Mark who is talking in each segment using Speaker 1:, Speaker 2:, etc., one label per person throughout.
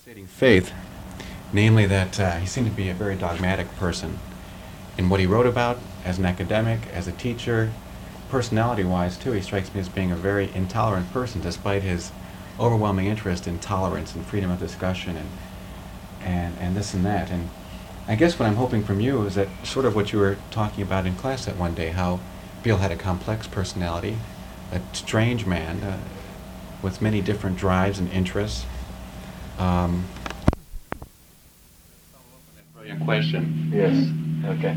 Speaker 1: stating faith, namely that he seemed to be a very dogmatic person in what he wrote about as an academic, as a teacher. Personality-wise, too, he strikes me as being a very intolerant person, despite his overwhelming interest in tolerance and freedom of discussion and this and that. And I guess what I'm hoping from you is that sort of what you were talking about in class that one day, how Beale had a complex personality, a strange man with many different drives and interests. Brilliant question.
Speaker 2: Yes. Okay.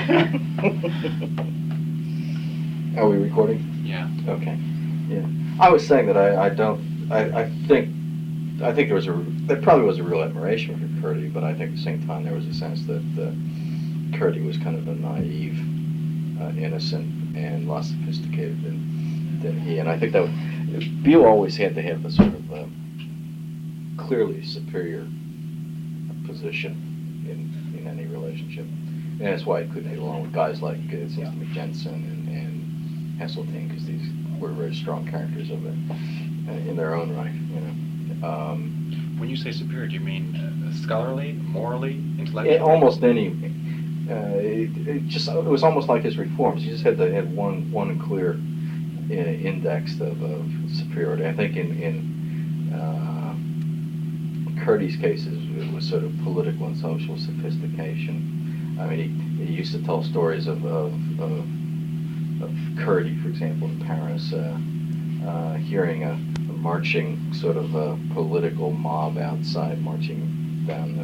Speaker 2: Are we recording?
Speaker 1: Yeah.
Speaker 2: Okay. Yeah. I was saying that I think there probably was a real admiration for Curdy, but I think at the same time there was a sense that Curdy was kind of a naive, innocent, and less sophisticated than he. And I think that Beale always had to have a sort of clearly superior position in any relationship. And that's why he couldn't get along with guys like, it seems to me, Jensen and Heseltine, because these were very strong characters of it in their own right, you know.
Speaker 1: When you say superior, do you mean scholarly, morally, intellectually?
Speaker 2: Almost any. It was almost like his reforms. He just had to have one clear index of superiority. I think in Curdy's cases, it was sort of political and social sophistication. I mean, he used to tell stories of Curdy, for example, in Paris, hearing a marching sort of political mob outside, marching down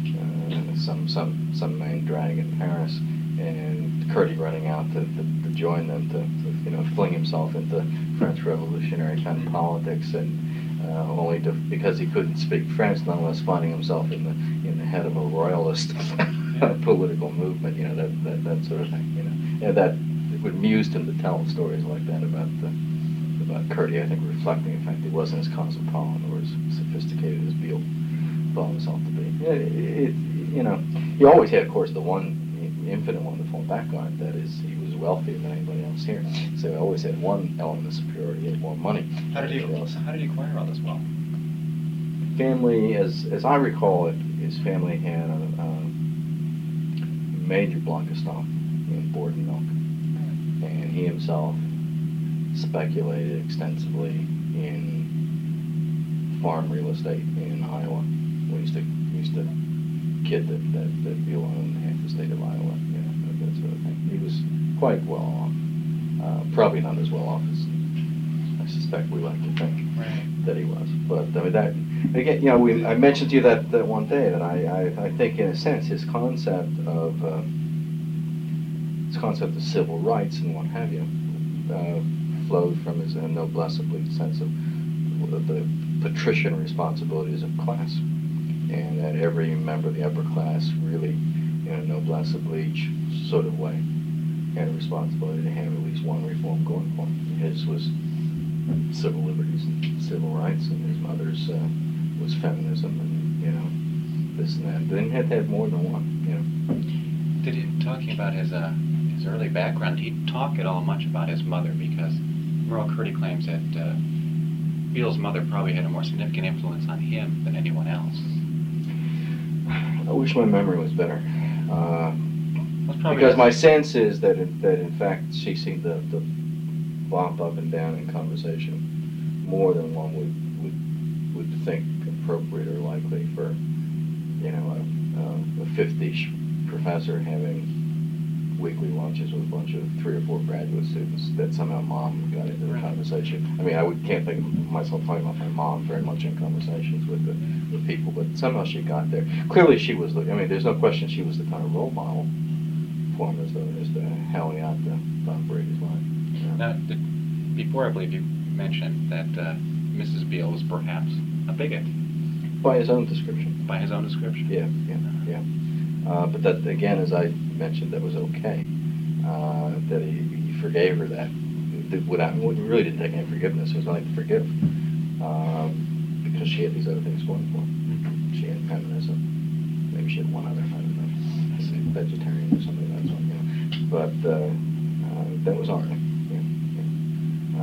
Speaker 2: some main drag in Paris, and Curdy running out to join them, to fling himself into French revolutionary kind of politics, and only because he couldn't speak French, nonetheless finding himself in the head of a royalist political movement, that sort of thing, and that it would amused him to tell stories like that about Curdy. I think reflecting the fact he wasn't as cosmopolitan or as sophisticated as Beale thought himself to be. He always had, of course, the one infinite one to fall back on. That is, he was wealthier than anybody else here, so he always had one element of superiority. He had more money.
Speaker 1: How did he acquire all this wealth?
Speaker 2: Family, as I recall it, his family had a major block of stock in Board and Milk, and he himself speculated extensively in farm real estate in Iowa. We used to kid that Beale owned half the state of Iowa, that sort of thing. He was quite well off. Probably not as well off as I suspect we like to think that he was. But I mean, that again, I mentioned to you that one day that I think in a sense his concept of civil rights and what have you flowed from his noblesse oblige sense of the patrician responsibilities of class, and that every member of the upper class really, in a noblesse oblige sort of way, had a responsibility to have at least one reform going for him. His was civil liberties and civil rights, and his mother's was feminism, and this and that. But he had to have more than one.
Speaker 1: Did he, talking about his early background, did he talk at all much about his mother? Because Merle Curdy claims that Beale's mother probably had a more significant influence on him than anyone else.
Speaker 2: I wish my memory was better. Because my sense is that in fact she seemed to bump up and down in conversation more than one would think appropriate or likely for a fifth-ish professor having weekly lunches with a bunch of 3 or 4 graduate students, that somehow mom got into the conversation. I mean, I can't think of myself talking about my mom very much in conversations with the people, but somehow she got there. Clearly she was there's no question she was the kind of role model for him as the Halliot, Don Brady's life.
Speaker 1: Now, before I believe you mentioned that Mrs. Beale was perhaps a bigot.
Speaker 2: By his own description.
Speaker 1: By his own description?
Speaker 2: Yeah. But that, again, as I mentioned, that was okay. That he forgave her that. It really didn't take any forgiveness. There was nothing to forgive. Because she had these other things going for her. Mm-hmm. She had feminism. Maybe she had one other, I don't know. Vegetarian or something of that sort. But that was all right.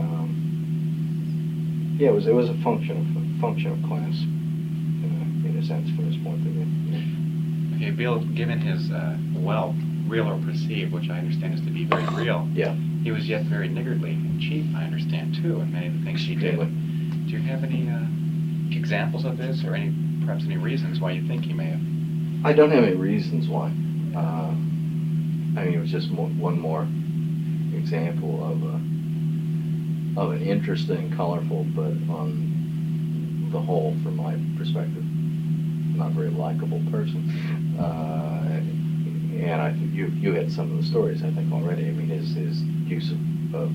Speaker 2: It was a function of class, in a sense. sense from his point of view. Yeah.
Speaker 1: Okay, Bill, given his wealth, real or perceived, which I understand is to be very real,
Speaker 2: Yeah.
Speaker 1: he was yet very niggardly and cheap, I understand, too, in many of the things he did.
Speaker 2: Extremely.
Speaker 1: Do you have any examples of this, or perhaps any reasons why you think he may have?
Speaker 2: I don't have any reasons why. I mean, it was just one more example of an interesting, colorful, but on the whole, from my perspective, not very likable person. And I think you had some of the stories, I think, already. I mean, his use of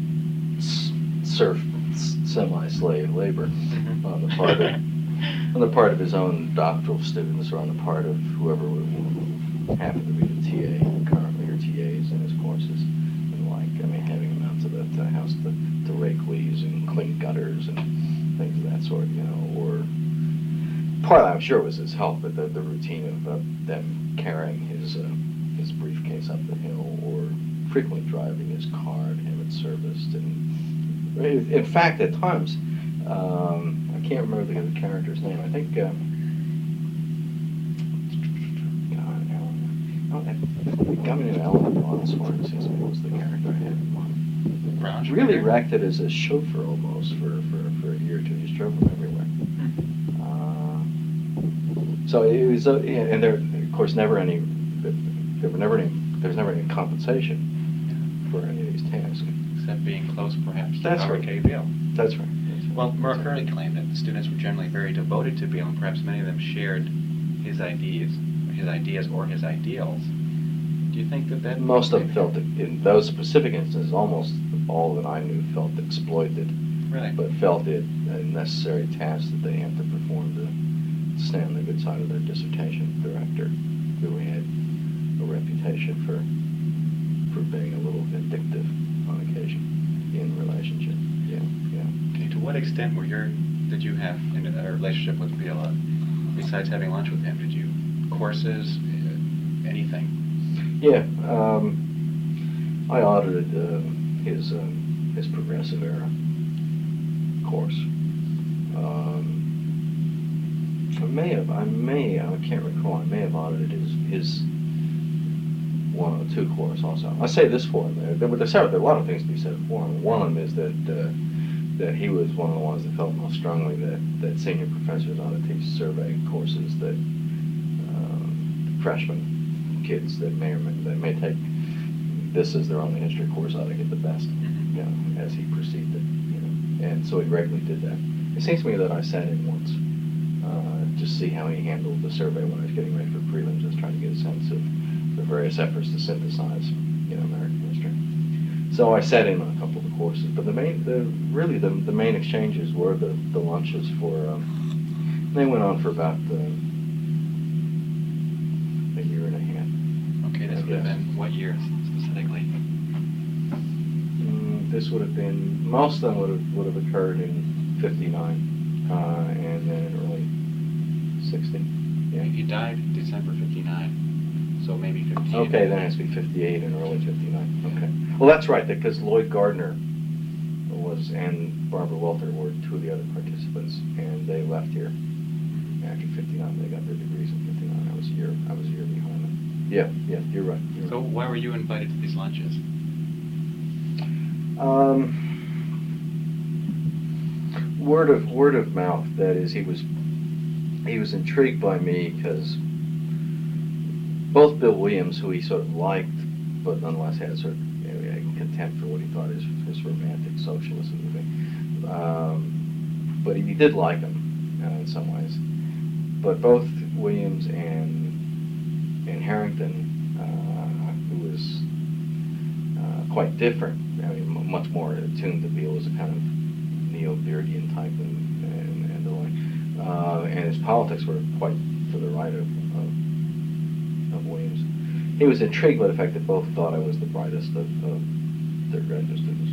Speaker 2: semi-slave labor on the part of his own doctoral students, or on the part of whoever happened to be the TA currently, or TAs in his courses, and like, I mean, having them out to the house to rake leaves and clean gutters and things of that sort, you know, or part of that, I'm sure, was his help, but the routine of them carrying his briefcase up the hill, or frequently driving his car to have it serviced. And in fact, at times, I can't remember the character's name. I think the guy named Alan Bronzehorn seems to be was the character I had in mind.
Speaker 1: Braunschweiger?
Speaker 2: Really acted as a chauffeur almost for a year or two. He just drove him everywhere. So it was, and there, of course, there was never any compensation for any of these tasks.
Speaker 1: Except being close, perhaps, to
Speaker 2: That's
Speaker 1: Howard
Speaker 2: right.
Speaker 1: K. Bill.
Speaker 2: That's right.
Speaker 1: Well, Merle Curley claimed that the students were generally very devoted to Bill, and perhaps many of them shared his ideas or his ideals. Do you think that
Speaker 2: Most of them felt that, in those specific instances, almost all that I knew felt exploited,
Speaker 1: Really?
Speaker 2: but felt it a necessary task that they had to perform to stay on the good side of their dissertation director, who had a reputation for being a little vindictive on occasion in relationship. Yeah.
Speaker 1: Okay, to what extent did you have a relationship with Bill, besides having lunch with him? Did you courses, anything?
Speaker 2: Yeah, I audited his progressive era course. I can't recall. I may have audited his 102 course also. I say this for him. There are a lot of things to be said for him. One of them is that he was one of the ones that felt most strongly that senior professors ought to teach survey courses that freshman kids that may take this as their only history course ought to get the best, you know, as he perceived it, you know. And so he regularly did that. It seems to me that I sat in once, just to see how he handled the survey when I was getting ready for prelims. I was trying to get a sense of the various efforts to synthesize, you know, American history. So I sat in on a couple of the courses, but the main exchanges were the lunches for. They went on for about a year and a half.
Speaker 1: Okay, this would have been what year specifically?
Speaker 2: This would have been, most of them would have occurred in '59, and then in early '60. Yeah.
Speaker 1: He died December '59, so maybe '58.
Speaker 2: Okay, then it has to be '58 and early '59. Okay. Well, that's right, because Lloyd Gardner and Barbara Walter were two of the other participants, and they left here after '59. They got their degrees in '59. I was a year behind them. Yeah, you're right.
Speaker 1: So why were you invited to these lunches?
Speaker 2: Word of mouth. That is, he was intrigued by me because both Bill Williams, who he sort of liked, but nonetheless had sort of contempt for what he thought his romantic socialism would be. But he did like him in some ways. But both Williams and Harrington, who was quite different, I mean, much more attuned to Beale as a kind of neo-Beardian type and the like, and his politics were quite to the right of Williams. He was intrigued by the fact that both thought I was the brightest of their graduate students,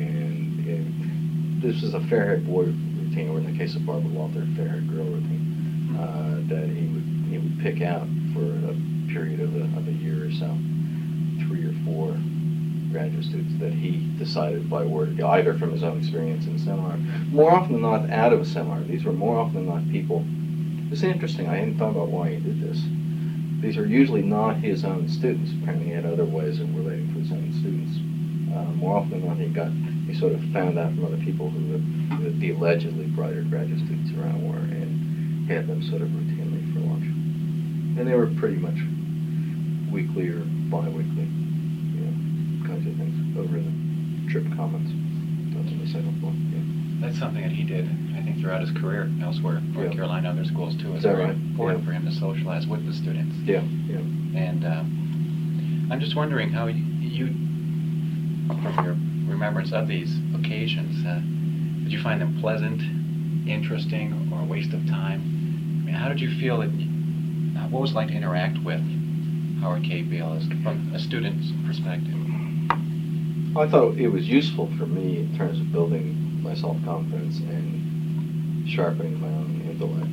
Speaker 2: and this was a fair-haired boy routine, or in the case of Barbara Walter, fair-haired girl routine, that he would pick out for a period of a year or so, 3 or 4 graduate students that he decided by word, either from his own experience in the seminar, more often than not out of a seminar. These were more often than not people It's interesting. I hadn't thought about why he did this. These are usually not his own students. Apparently, he had other ways of relating to his own students. More often than not, he sort of found out from other people who the allegedly brighter graduate students around were, and had them sort of routinely for lunch. And they were pretty much weekly or bi-weekly, kinds of things over in the trip commons. That's on the second floor. Yeah.
Speaker 1: That's something that he did, I think, throughout his career elsewhere, North Carolina, other schools too.
Speaker 2: Is that
Speaker 1: very
Speaker 2: right?
Speaker 1: important for him to socialize with the students.
Speaker 2: Yeah, yeah.
Speaker 1: And I'm just wondering how you, from your remembrance of these occasions, did you find them pleasant, interesting, or a waste of time? I mean, how did you feel that? What was it like to interact with Howard K. Beale from a student's perspective?
Speaker 2: I thought it was useful for me in terms of building my self-confidence and sharpening my own intellect.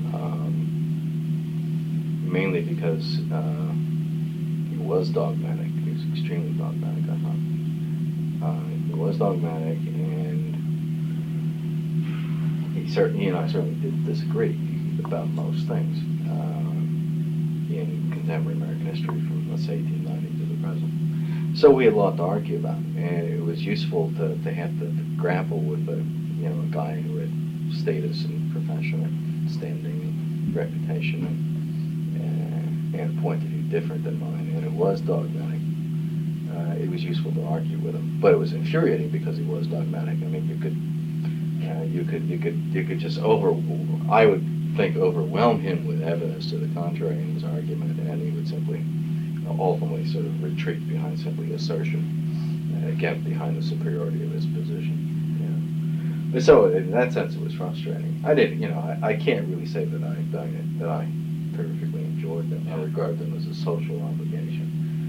Speaker 2: Mainly because he was dogmatic. He was extremely dogmatic, I thought. He was dogmatic, and he and I certainly did disagree about most things in contemporary American history from, let's say, 1890 to the present. So we had a lot to argue about, and it was useful to have to grapple with a guy who had status and professional standing and reputation and a point of view different than mine, and it was dogmatic. It was useful to argue with him, but it was infuriating because he was dogmatic. I mean, you could just I would think overwhelm him with evidence to the contrary in his argument, and he would simply ultimately sort of retreat behind simply assertion, again behind the superiority of his position. Yeah. So in that sense, it was frustrating. I didn't, I can't really say that I perfectly enjoyed them. I regard them as a social obligation,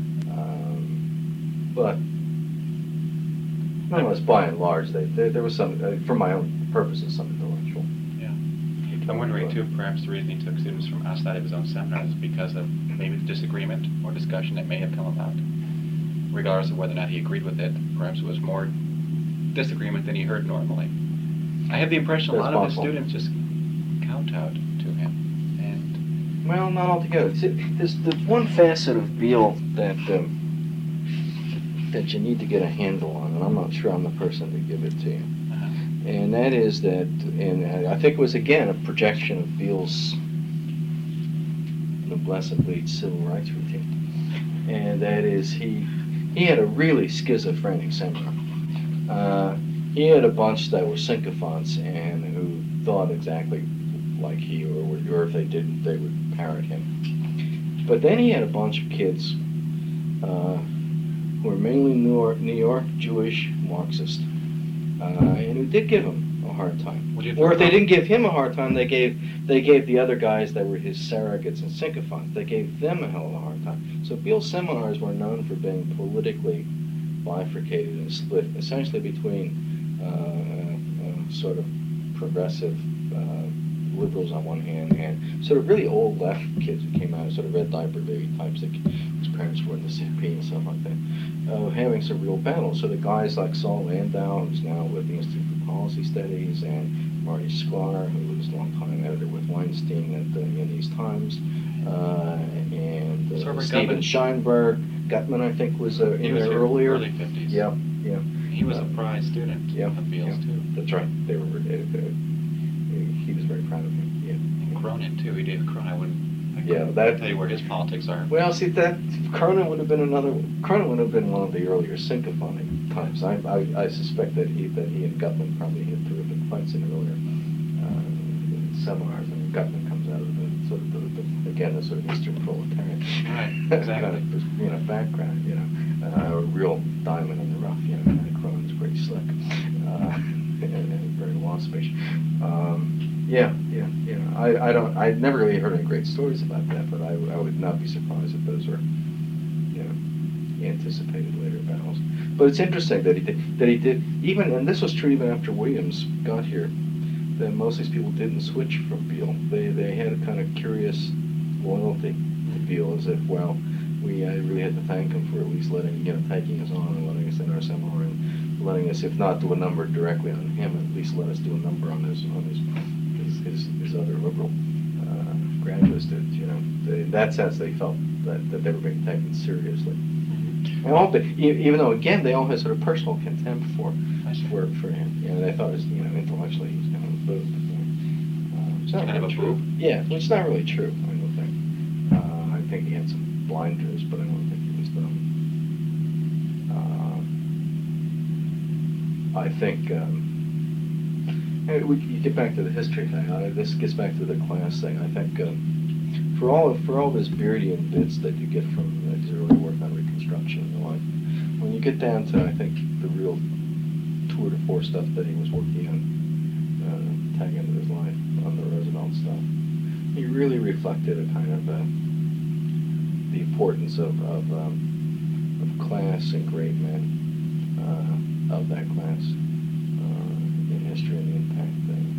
Speaker 2: but nonetheless, by and large, there was some, for my own purposes, some intellectual.
Speaker 1: I'm wondering, too, perhaps the reason he took students from outside of his own seminars is because of maybe the disagreement or discussion that may have come about. Regardless of whether or not he agreed with it, perhaps it was more disagreement than he heard normally. I have the impression a lot of his students just kowtowed to him. And
Speaker 2: well, not altogether. There's one facet of Beale that you need to get a handle on, and I'm not sure I'm the person to give it to you. And that is that, and I think it was again a projection of Beale's noblesse civil rights routine, and that is he had a really schizophrenic seminar. He had a bunch that were sycophants and who thought exactly like he, or if they didn't, they would parrot him. But then he had a bunch of kids who were mainly New York Jewish Marxists. And who did give him a hard time. Or if they didn't give him a hard time, they gave the other guys that were his surrogates and sycophants, they gave them a hell of a hard time. So Beale's seminars were known for being politically bifurcated and split, essentially between sort of progressive liberals on one hand and sort of really old left kids who came out, sort of red diaper baby types whose parents were in the CP and stuff like that. Having some real battles. So the guys like Saul Landau, who's now with the Institute for Policy Studies, and Marty Sklar, who was a long-time editor with Weinstein in these Times, and Stephen Scheinberg. Gutman, I think, was in there earlier.
Speaker 1: Early 50s.
Speaker 2: Yeah.
Speaker 1: He was a prize student of Beale's, too.
Speaker 2: That's right. They were. He was very proud of him. Yeah.
Speaker 1: And Cronin, too. He did Cronin. I
Speaker 2: that.
Speaker 1: Tell you where his politics are.
Speaker 2: Well, see, that Cronin would have been one of the earlier sycophonic times. I suspect that he and Gutman probably had terrific fights in earlier seminars. And Gutman comes out of the sort of Eastern proletariat.
Speaker 1: Right. Exactly.
Speaker 2: Background. A real diamond in the rough. And Cronin's pretty slick and very waspish. I never really heard any great stories about that, but I would not be surprised if those were, anticipated later battles. But it's interesting that he did even, and this was true even after Williams got here, that most of these people didn't switch from Beale. They had a kind of curious loyalty to Beale, as if, well, we really had to thank him for at least taking us on and letting us in our seminar and letting us, if not do a number directly on him, at least let us do a number on his other liberal interested. In that sense, they felt that they were being taken seriously. And all even though again they all had sort of personal contempt for him. They thought intellectually he was kind of a boob. It's not
Speaker 1: kind
Speaker 2: really
Speaker 1: of a
Speaker 2: true.
Speaker 1: boob?
Speaker 2: Yeah, which is not really true. I don't think. I think he had some blinders, but I don't think he was dumb. I think. You get back to the history thing. This gets back to the class thing. I think for all of his Beardian bits that you get from his early work on Reconstruction and the like, when you get down to I think the real tour de force stuff that he was working on, tag into his life on the Roosevelt stuff, he really reflected a kind of the importance of class and great men of that class in history and the impact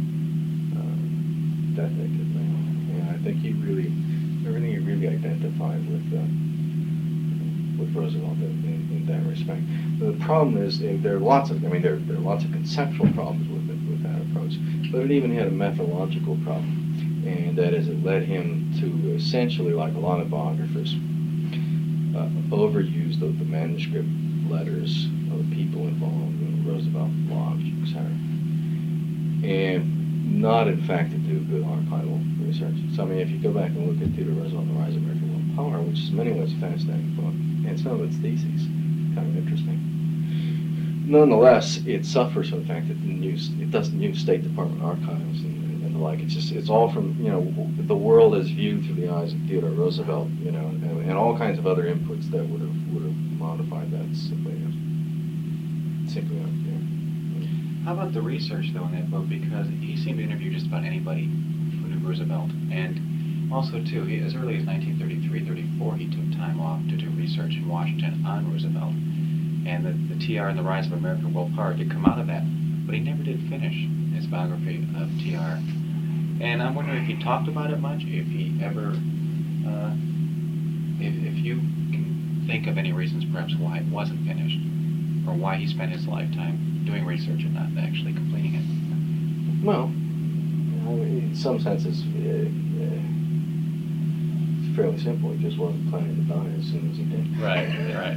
Speaker 2: that they could make. I think everything he really identified with Roosevelt in that respect. The problem is there are lots of conceptual problems with that approach, but it even had a methodological problem, and that is it led him to essentially, like a lot of biographers, overuse the manuscript letters of the people involved in the Roosevelt Lodge, etc. And not, in fact, to do good archival research. So, if you go back and look at Theodore Roosevelt and the Rise of American World Power, which is in many ways a fascinating book, and some of its theses kind of interesting. Nonetheless, it suffers from the fact that it doesn't use State Department archives and the like. It's all from the world as viewed through the eyes of Theodore Roosevelt, and all kinds of other inputs that would have modified that simply unfair.
Speaker 1: How about the research, though, in that book? Because he seemed to interview just about anybody who knew Roosevelt. And also, too, as early as 1933-34, he took time off to do research in Washington on Roosevelt. And the TR and the Rise of American World Power did come out of that. But he never did finish his biography of TR. And I'm wondering if he talked about it much, if he ever, if you can think of any reasons perhaps why it wasn't finished, or why he spent his lifetime doing research and not actually completing it.
Speaker 2: Well, in some senses, it's fairly simple. He just wasn't planning to die as soon as he did.
Speaker 1: Right.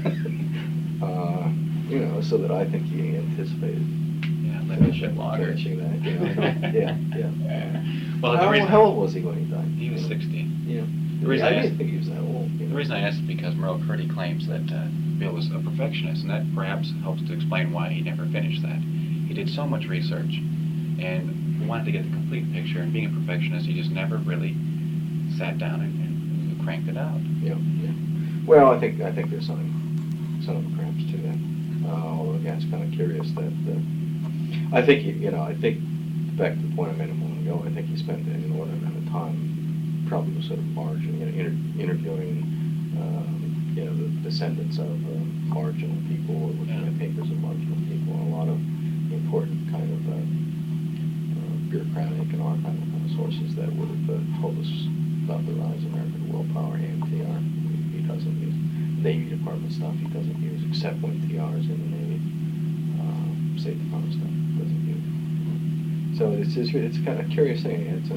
Speaker 2: So that I think he anticipated.
Speaker 1: Yeah, living a bit longer.
Speaker 2: Finishing that. Yeah.
Speaker 1: Well,
Speaker 2: how old was he when he died?
Speaker 1: He was 60.
Speaker 2: Yeah.
Speaker 1: I
Speaker 2: didn't think he was that old.
Speaker 1: The reason I asked is because Merle Curti claims that Bill was a perfectionist, and that perhaps helps to explain why he never finished that. He did so much research and wanted to get the complete picture, and being a perfectionist, he just never really sat down and cranked it out.
Speaker 2: Yeah. Well, I think there's something perhaps to that. Although again, it's kind of curious that I think back to the point I made a moment ago. I think he spent an inordinate amount of time, probably was sort of margin, interviewing. The descendants of marginal people, or looking at papers of marginal people, and a lot of important kind of bureaucratic and archival kind of sources that would have told us about the rise of American world power and TR. He doesn't use Navy Department stuff. He doesn't use, except when TR is in the Navy. State Department stuff he doesn't use. So it's kind of a curious thing. It's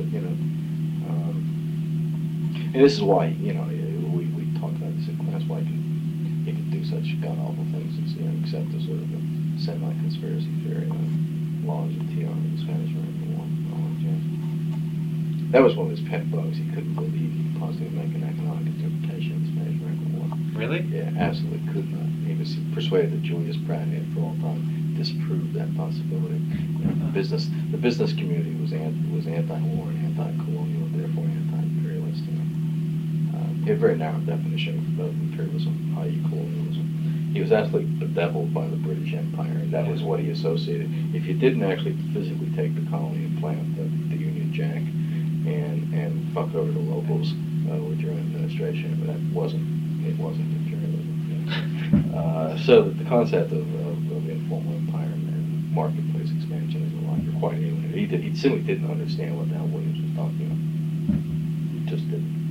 Speaker 2: and this is why we talk about this in class. Why he could do such god awful things as accept a sort of a semi-conspiracy theory on laws of TR in the Spanish American War. That was one of his pet bugs. He couldn't believe he could possibly make an economic interpretation of the Spanish American War.
Speaker 1: Really?
Speaker 2: Yeah, absolutely could not. He was persuaded that Julius Pratt had for all time disproved that possibility. The business community was anti-war and anti-colonial, and therefore anti-imperialist. He had a very narrow definition of imperialism, i.e. colonialism. He was absolutely bedeviled by the British Empire, and that was what he associated. If you didn't actually physically take the colony and plant the Union Jack and fuck over the locals with your administration, but it wasn't imperialism. So that the concept of informal empire and marketplace expansion and the like are quite alien. He simply didn't understand what the hell Williams was talking about. He just didn't.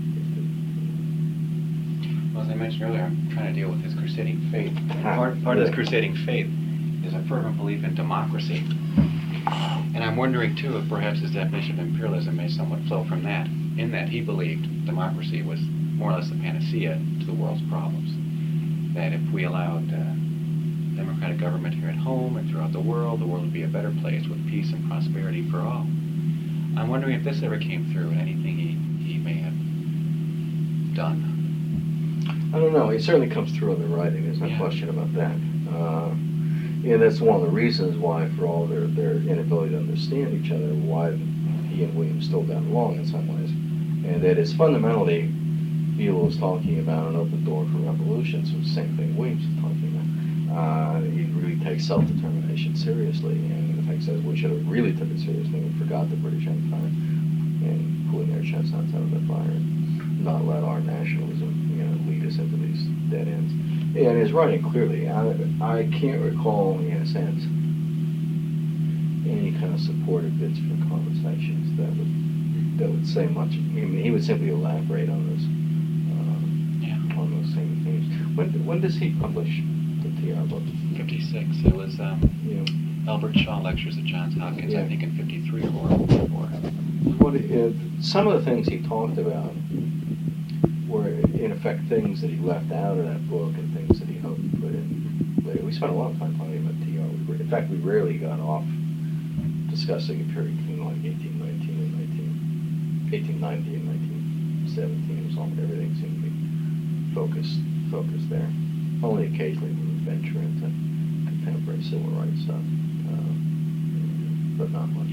Speaker 1: Well, as I mentioned earlier, I'm trying to deal with his crusading faith. Part of his crusading faith is a fervent belief in democracy. And I'm wondering, too, if perhaps his definition of imperialism may somewhat flow from that. in that he believed democracy was more or less the panacea to the world's problems. That if we allowed democratic government here at home and throughout the world would be a better place with peace and prosperity for all. I'm wondering if this ever came through in anything he may have done.
Speaker 2: I don't know. It certainly comes through in the writing. There's no question about that. And that's one of the reasons why, for all their inability to understand each other, why he and William still got along in some ways. And that is fundamentally, Beale was talking about an open door for revolution, so the same thing Williams is talking about. He really takes self-determination seriously, and in fact says we should have really took it seriously and forgot the British Empire and pulling their chestnuts out of the fire and not let our nationalism, lead us into these dead ends. And his writing clearly, I can't recall, in a sense, any kind of supportive bits for conversations that would say much. I mean, he would simply elaborate on those same themes. When does he publish the TR book?
Speaker 1: 56. It was Albert Shaw lectures at Johns Hopkins, I think in 53 or 54.
Speaker 2: Some of the things he talked about were, in effect, things that he left out of that book and things that he hoped to put in later. We spent a lot of time talking about TR. In fact, we rarely got off discussing a period between like 1890 and 1917. It was almost everything seemed to be focused there. Only occasionally we would venture into contemporary civil rights stuff, but not much.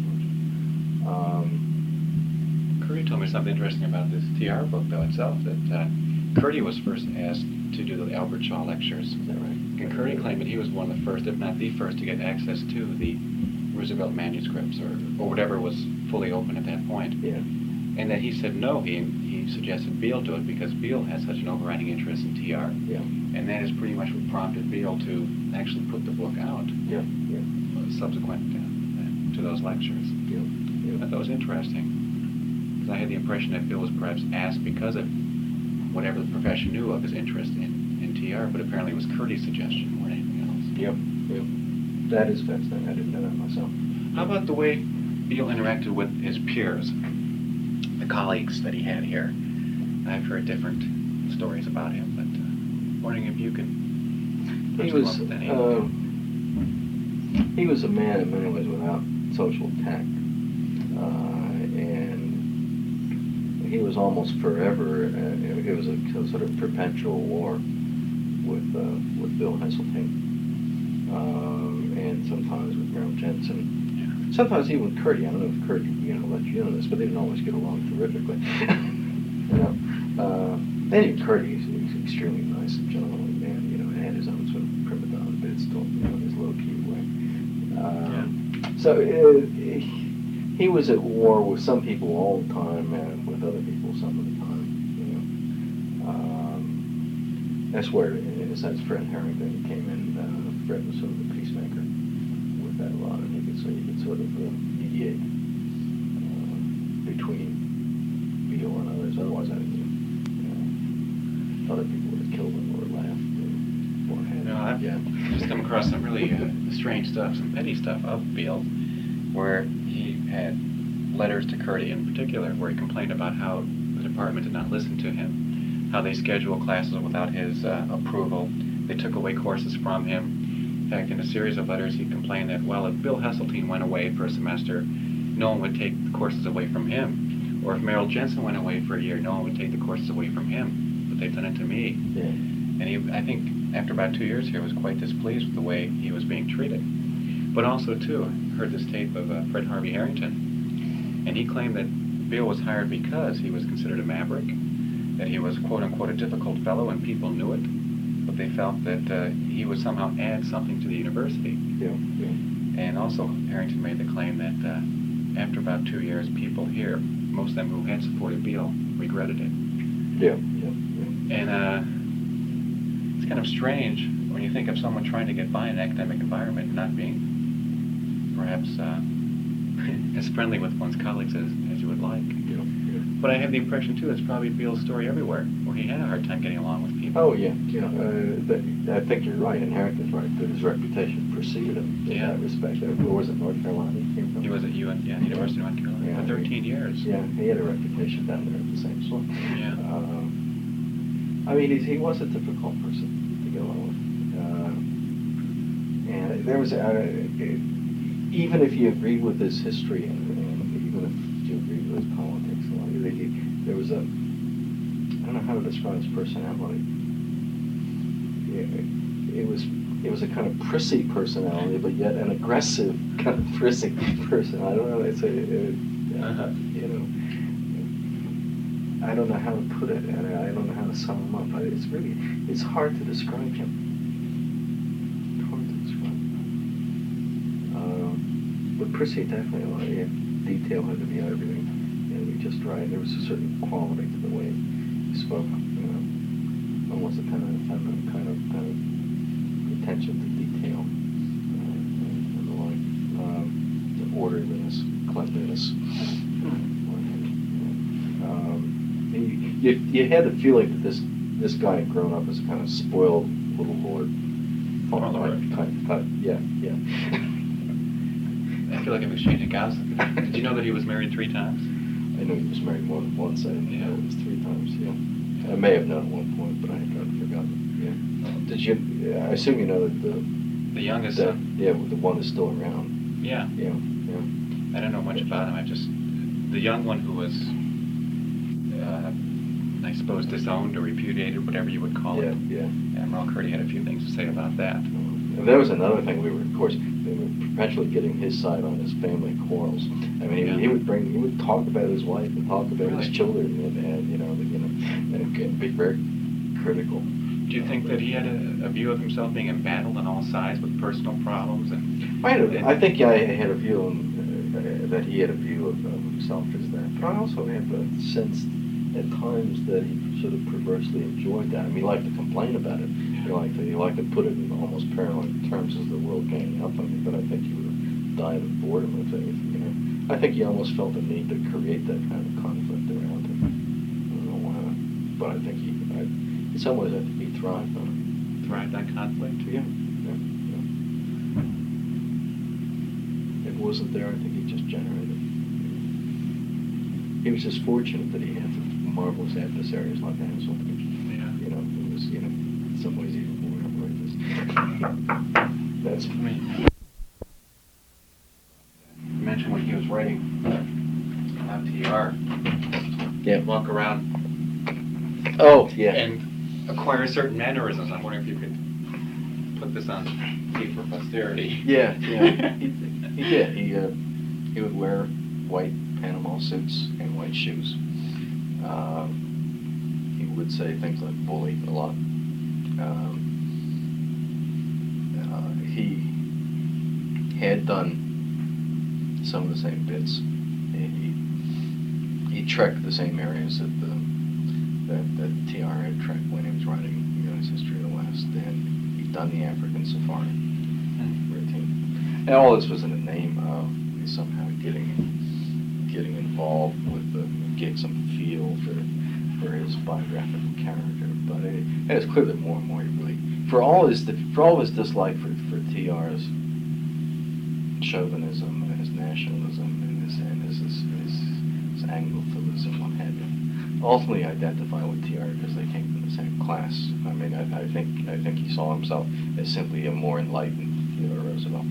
Speaker 1: Curdy told me something interesting about this TR book, though, itself, that Curdy was first asked to do the Albert Shaw lectures.
Speaker 2: Is that right?
Speaker 1: And Curdy claimed that he was one of the first, if not the first, to get access to the Roosevelt manuscripts, or whatever was fully open at that point.
Speaker 2: Yeah.
Speaker 1: And that he said no, he suggested Beale do it because Beale has such an overriding interest in TR.
Speaker 2: Yeah.
Speaker 1: And that is pretty much what prompted Beale to actually put the book out.
Speaker 2: Yeah.
Speaker 1: Subsequent to those lectures.
Speaker 2: Yeah.
Speaker 1: I thought that was interesting. Because I had the impression that Beale was perhaps asked because of whatever the profession knew of his interest in TR, but apparently it was Curdy's suggestion more than anything else.
Speaker 2: Yep. That is fascinating. I didn't know that myself.
Speaker 1: How about the way Beale interacted with his peers, the colleagues that he had here? I've heard different stories about him, but wondering if you can
Speaker 2: He was a man in many ways without social tact, and he was almost forever. It was a sort of perpetual war with Bill Heseltine, and sometimes with Merrill Jensen. Yeah. Sometimes even with Curdy. I don't know if Curdy, let you know this, but they didn't always get along terrifically. Anyway, Curdy, he's extremely nice and gentlemanly man. And had his own sort of prima donna bit still, in his low-key way. So he was at war with some people all the time, and with other people some of the time. That's where, in a sense, Fred Harrington came in. Fred was sort of the peacemaker with that a lot, and he could sort of mediate between Beale and others. Otherwise, other people would have killed him or laughed or had.
Speaker 1: I've just come across some really strange stuff, some petty stuff of Beale, where he had letters to Curdy in particular, where he complained about how the department did not listen to him, how they scheduled classes without his approval. They took away courses from him. In fact, in a series of letters, he complained that, well, if Bill Heseltine went away for a semester, no one would take the courses away from him. Or if Merrill Jensen went away for a year, no one would take the courses away from him. But they've done it to me.
Speaker 2: Yeah.
Speaker 1: And he, I think, after about 2 years here, was quite displeased with the way he was being treated. But also, too, I heard this tape of Fred Harvey Harrington, and he claimed that Beale was hired because he was considered a maverick, that he was, quote-unquote, a difficult fellow, and people knew it, but they felt that he would somehow add something to the university.
Speaker 2: Yeah.
Speaker 1: And also, Harrington made the claim that after about 2 years, people here, most of them who had supported Beale, regretted it.
Speaker 2: Yeah.
Speaker 1: And it's kind of strange when you think of someone trying to get by in an academic environment, not being perhaps as friendly with one's colleagues as you would like.
Speaker 2: Yeah.
Speaker 1: But I have the impression, too, it's probably Beale's story everywhere, where he had a hard time getting along with people.
Speaker 2: Oh, yeah. I think you're right, and Harrington's right, that his reputation preceded him in that respect. Where was it, North Carolina? He came
Speaker 1: He was at University of North Carolina for 13 years.
Speaker 2: Yeah, he had a reputation down there at the same school.
Speaker 1: Yeah.
Speaker 2: I mean, he was a difficult person to get along with. And there was, even if you agreed with his history and even if you agreed with his politics, there was a, I don't know how to describe his personality. It was a kind of prissy personality, but yet an aggressive kind of prissy person. I don't know. It's you know, I don't know how to put it, and I don't know how to sum him up. It's hard to describe him. But prissy definitely, detail had to be everything, and be just right. There was a certain quality to the way he spoke, almost a kind of attention to detail, and the like, the orderliness, cleanliness. You had the feeling that this guy had grown up as a kind of spoiled little lord. Yeah.
Speaker 1: I feel like I'm exchanging gossip. Did you know that he was married 3 times?
Speaker 2: I know he was married once. I didn't know it was 3 times. Yeah, I may have known at one point, but I had kind of forgotten. Yeah. Did you? I assume you know that
Speaker 1: the youngest son.
Speaker 2: Yeah, the one is still around.
Speaker 1: Yeah.
Speaker 2: Yeah.
Speaker 1: I don't know much about him. The young one who was, I suppose, disowned or repudiated, whatever you would call it.
Speaker 2: Yeah.
Speaker 1: Admiral Curdy had a few things to say about that.
Speaker 2: And there was another thing. They were perpetually getting his side on his family quarrels. I mean, he would talk about his wife and talk about his children, and be very critical.
Speaker 1: Do you think that he had a view of himself being embattled on all sides with personal problems?
Speaker 2: I think I had a view that he had a view of himself as that. But I also have a sense at times that he sort of perversely enjoyed that. I mean, he liked to complain about it. He liked to put it in almost paranoid terms as the world ganging up on me. But I think he would have died of boredom if anything. I think he almost felt the need to create that kind of conflict around him. I don't know why, but I think in some ways, I think he thrived on it.
Speaker 1: Thrived on conflict?
Speaker 2: Yeah. If it wasn't there, I think he just generated it. He was just fortunate that he had marvelous adversaries like Ansel.
Speaker 1: Yeah.
Speaker 2: It was, in some ways even more outrageous. That's me.
Speaker 1: You mentioned when he was writing on TR.
Speaker 2: Yeah.
Speaker 1: Walk around.
Speaker 2: Oh, yeah.
Speaker 1: And acquire certain mannerisms. I'm wondering if you could put this on tape for posterity.
Speaker 2: Yeah. He did. He would wear white Panama suits and white shoes. He would say things like bully a lot. He had done some of the same bits. He trekked the same areas that TR had trekked when he was writing his History of the West, and he'd done the African safari routine. And all this was in the name of somehow getting involved with getting some feel for his biographical character. But it is clear that more and more he really, for all his dislike for TR's chauvinism and his nationalism and his Anglophilism, what have you, ultimately identify with TR because they came from the same class. I mean, I think he saw himself as simply a more enlightened Theodore Roosevelt.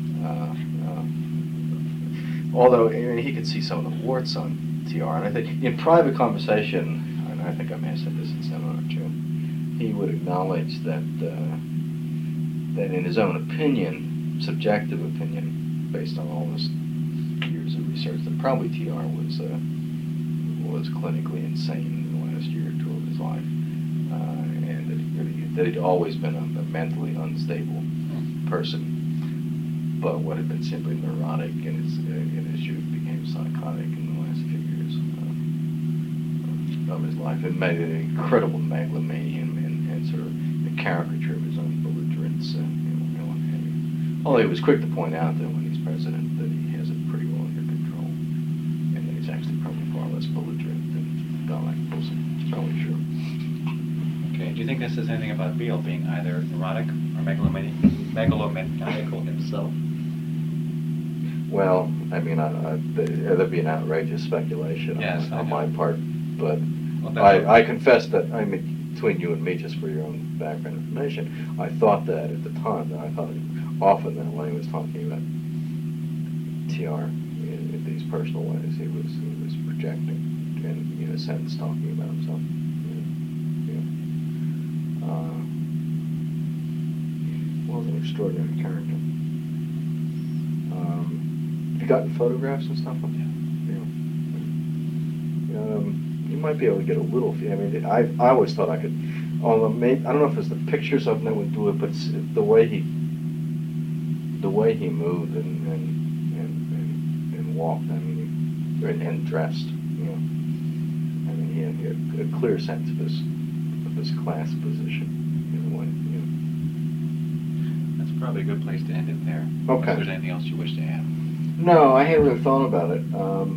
Speaker 2: Although he could see some of the warts on TR, and I think in private conversation, and I think I may have said this in seminar too, he would acknowledge that in his own opinion, subjective opinion, based on all his years of research, that probably TR was clinically insane in the last year or two of his life, and that he'd always been a mentally unstable person. But what had been simply neurotic in his youth became psychotic in the last few years of his life. It made an incredible megalomania and sort of the caricature of his own belligerence and what have you. Although he was quick to point out that when he's president that he has it pretty well under control, and that he's actually probably far less belligerent than Donald Wilson. It's probably true.
Speaker 1: Okay. Do you think this says anything about Beale being either neurotic or megalomaniacal himself?
Speaker 2: Well, I mean, that'd be an outrageous speculation
Speaker 1: Yes, I
Speaker 2: on
Speaker 1: know.
Speaker 2: my part, but
Speaker 1: Well, that's
Speaker 2: I confess that, I mean, between you and me, just for your own background information, I thought that at the time, that I thought often that when he was talking about TR in these personal ways, he was projecting and, in a sense, talking about himself. Was an extraordinary character. Have you gotten photographs and stuff of him? Yeah. You might be able to get a little. I mean, I always thought I could. Although maybe, I don't know if it's the pictures of him that would do it, but it's the way he moved and walked. I mean, and dressed. I mean, he had a clear sense of his class position in a way.
Speaker 1: That's probably a good place to end it there.
Speaker 2: Okay.
Speaker 1: If there's anything else you wish to add.
Speaker 2: No, I hadn't really thought about it.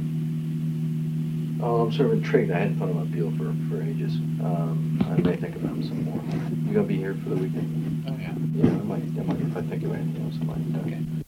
Speaker 2: I'm sort of intrigued. I hadn't thought about Beale for ages. I may think about him some more. You gonna be here for the weekend?
Speaker 1: Oh, yeah.
Speaker 2: Yeah, I might. If I think of anything else, I might.
Speaker 1: Okay.